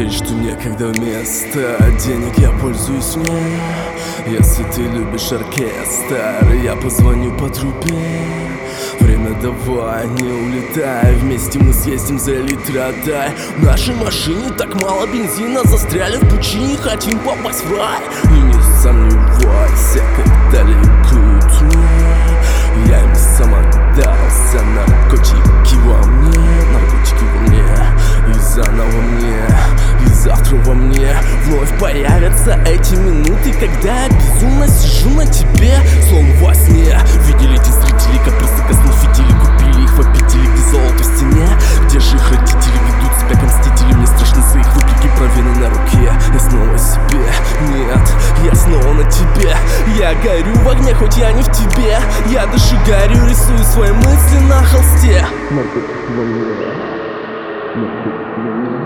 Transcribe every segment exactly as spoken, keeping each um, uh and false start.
говоришь, что некогда вместо денег я пользуюсь ней. Если ты любишь оркестр, я позвоню по трубе. Время давай, не улетай, вместе мы съездим за литродай. В нашей машине так мало бензина, застряли в пучине, хотим попасть в рай. И не сомневайся, когда ликуют мне, я им сам отдался. Наркотики во мне, наркотики во мне, и заново мне, и завтра во мне вновь появятся эти минуты, когда я безумно сижу на тебе, словно во сне. Видели эти зрители, как просто коснув фитили, купили их в обители, где золото в стене. Где же их родители ведут себя как мстители? Мне страшно за их вопреки провины на руке. Я снова себе, нет, я снова на тебе. Я горю в огне, хоть я не в тебе. Я дышу горю, рисую свои мысли на холсте. Наркотики во мне, наркотики во мне,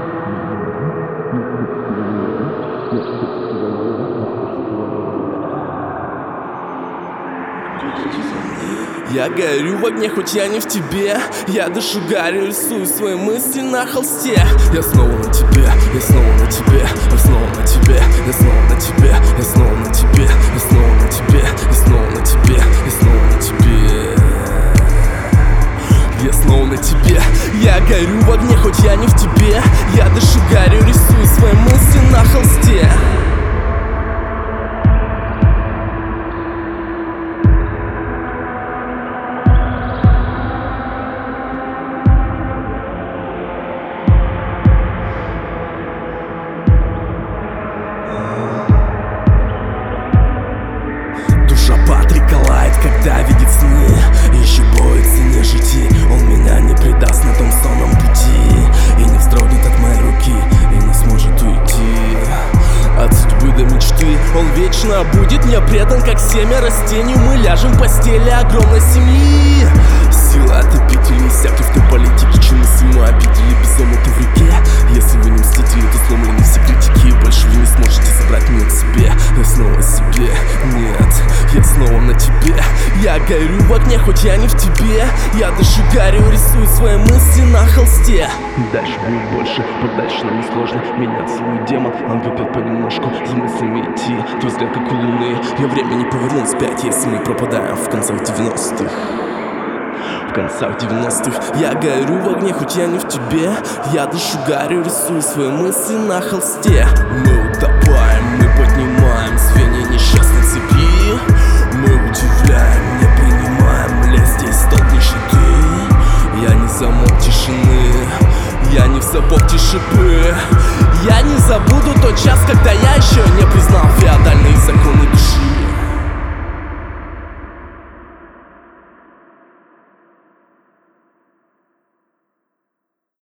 я горю в огне, хоть я не в тебе. Я дышу гарью, рисую свои мысли на холсте. Я снова на тебе, я снова на тебе, я снова на тебе, я снова на тебе, я снова на тебе, я снова на тебе, я снова на тебе, я снова на тебе. Я снова на тебе. Я горю в огне, хоть я не в тебе. Я дышу гарью, рисую свои мысли на холсте. Патрика лает, когда видит сны, еще боится нежити. Он меня не предаст на том сонном пути, и не вздрогнет от моей руки, и не сможет уйти от судьбы до мечты. Он вечно будет мне предан, как семя растений. Мы ляжем в постели огромной семьи. Сила отопителей иссякли в той политике, чем мысли мы обидели без омута в реке. Если вы не мстители, то сломлены все критики, больше вы не сможете забрать меня к себе. Я снова себе, нет, я снова на тебе. Я горю в огне, хоть я не в тебе. Я дышу гарью, рисую свои мысли на холсте. Дальше будет больше, подальше нам несложно менять свой демон. Он выпил понемножку, за мыслями идти. Твой взгляд как у луны, я время не повернул вспять, если мы пропадаем в концах девяностых. В концах девяностых я горю в огне, хоть я не в тебе. Я дышу гарью, рисую свои мысли на холсте. Мы утопаем, мы поднимаем звенья несчастной цепи. Мы удивляем, не принимаем, лезь здесь столб нищеты. Я не замок тишины, я не в сапог тишипы. Я не забуду тот час, когда я еще не признал феодальные законы души.